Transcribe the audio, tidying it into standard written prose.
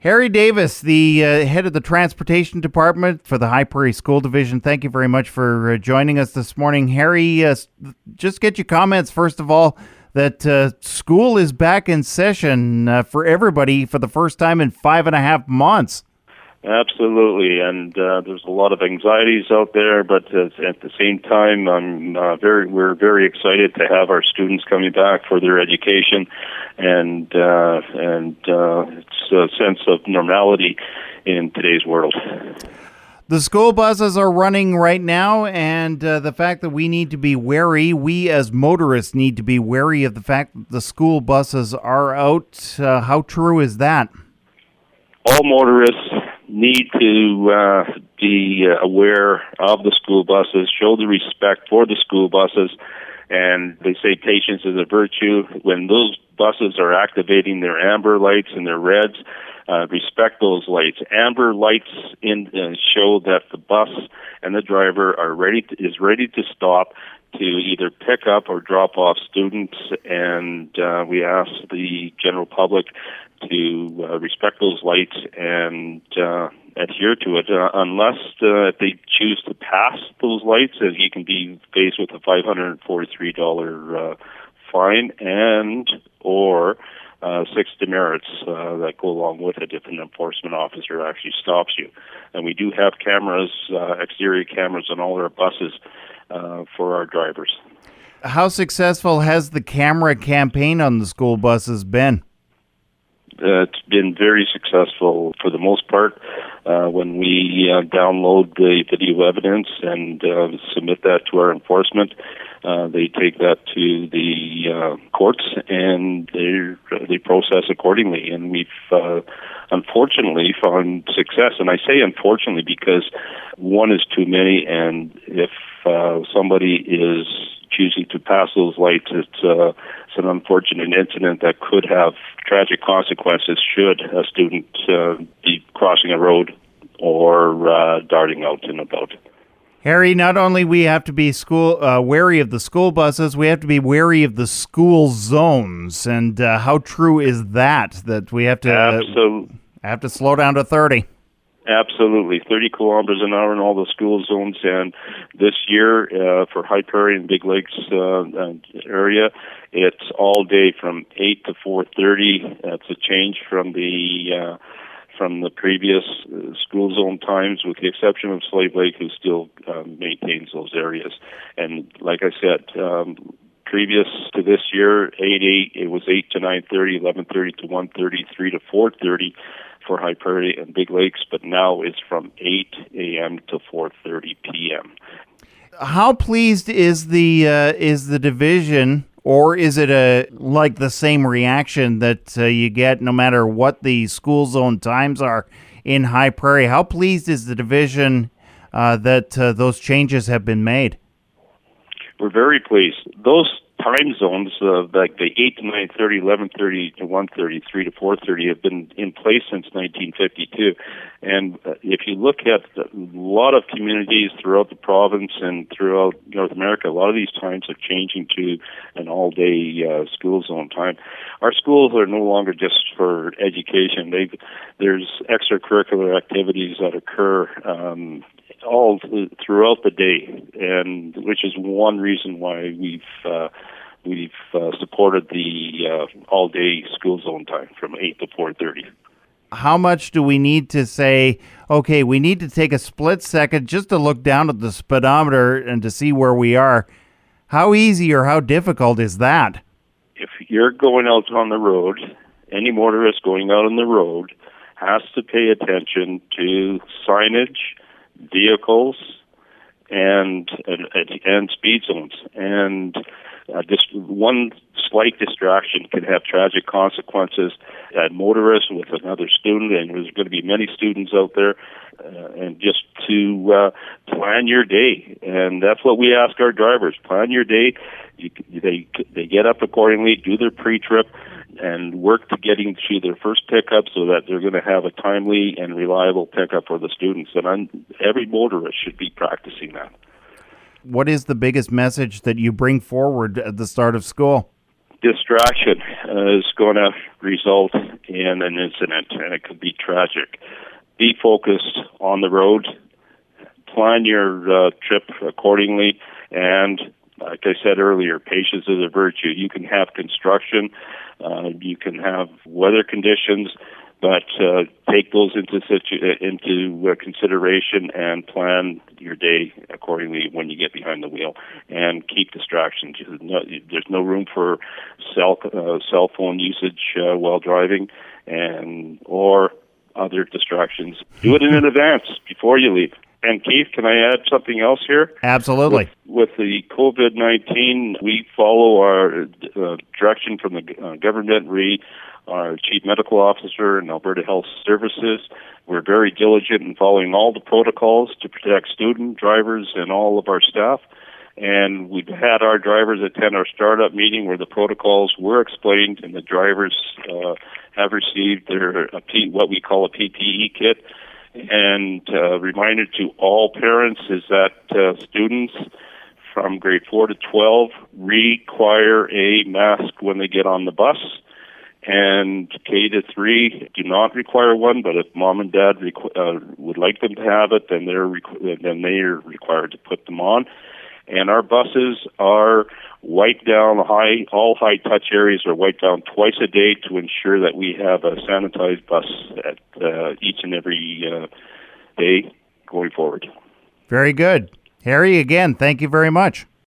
Harry Davis, the head of the Transportation Department for the High Prairie School Division. Thank you very much for joining us this morning. Harry, just get your comments, first of all, that school is back in session for everybody for the first time in 5.5 months. Absolutely, and there's a lot of anxieties out there, but at the same time, we're very excited to have our students coming back for their education, and it's a sense of normality in today's world. The school buses are running right now, and the fact that we need to be wary, we as motorists need to be wary of the fact that the school buses are out. How true is that? All motorists need to be aware of the school buses, show the respect for the school buses, and they say patience is a virtue. When those buses are activating their amber lights and their reds, respect those lights. Amber lights show that the bus and the driver is ready to stop to either pick up or drop off students, and we ask the general public to respect those lights and adhere to it, unless they choose to pass those lights, you can be faced with a $543 fine and or 6 demerits that go along with it if an enforcement officer actually stops you. And we do have cameras, exterior cameras on all our buses for our drivers. How successful has the camera campaign on the school buses been? It's been very successful for the most part. When we download the video evidence and submit that to our enforcement, they take that to the courts and they process accordingly. And we've unfortunately found success. And I say unfortunately because one is too many, and if somebody is choosing to pass those lights, it's an unfortunate incident that could have tragic consequences should a student be crossing a road or darting out and about. Harry, not only we have to be wary of the school buses, we have to be wary of the school zones. And how true is that we have to have to slow down to 30? Absolutely, 30 kilometers an hour in all the school zones. And this year, for High Prairie and Big Lakes area, it's all day from 8 to 4:30. That's a change from the previous school zone times, with the exception of Slave Lake, who still maintains those areas. And like I said, previous to this year, 8 it was 8 to 9:30, 11:30 to 1:30, 3 to 4:30 for High Prairie and Big Lakes, but now it's from 8 a.m. to 4:30 p.m. How pleased is the division, or is it like the same reaction that you get no matter what the school zone times are in High Prairie? How pleased is the division that those changes have been made? We're very pleased. Those time zones, like the 8 to 9:30, 11:30 to 1:30, 3 to 4:30, have been in place since 1952. And if you look at a lot of communities throughout the province and throughout North America, a lot of these times are changing to an all-day school zone time. Our schools are no longer just for education. There's extracurricular activities that occur all throughout the day, and which is one reason why we've supported the all-day school zone time from 8 to 4:30. How much do we need to say, okay, we need to take a split second just to look down at the speedometer and to see where we are? How easy or how difficult is that? If you're going out on the road, any motorist going out on the road has to pay attention to signage, vehicles, and speed zones. And just one slight distraction can have tragic consequences. A motorist with another student, and there's going to be many students out there, and just to plan your day. And that's what we ask our drivers: plan your day. They get up accordingly, do their pre-trip, and work to getting to their first pickup so that they're going to have a timely and reliable pickup for the students. And every motorist should be practicing that. What is the biggest message that you bring forward at the start of school? Distraction. is going to result in an incident, and it could be tragic. Be focused on the road. Plan your trip accordingly, and like I said earlier, patience is a virtue. You can have construction, you can have weather conditions, but take those into consideration and plan your day accordingly when you get behind the wheel, and keep distractions. There's no room for cell phone usage while driving, or other distractions. Do it in advance before you leave. And Keith, can I add something else here? Absolutely. With the COVID-19, we follow our direction from the government, our Chief Medical Officer and Alberta Health Services. We're very diligent in following all the protocols to protect student drivers and all of our staff. And we've had our drivers attend our startup meeting where the protocols were explained, and the drivers have received their what we call a PPE kit. And reminder to all parents is that students from grade 4 to 12 require a mask when they get on the bus, and K to 3 do not require one. But if mom and dad would like them to have it, then they are required to put them on. And our buses are wiped down. All high touch areas are wiped down twice a day to ensure that we have a sanitized bus at each and every day going forward. Very good. Harry, again, thank you very much.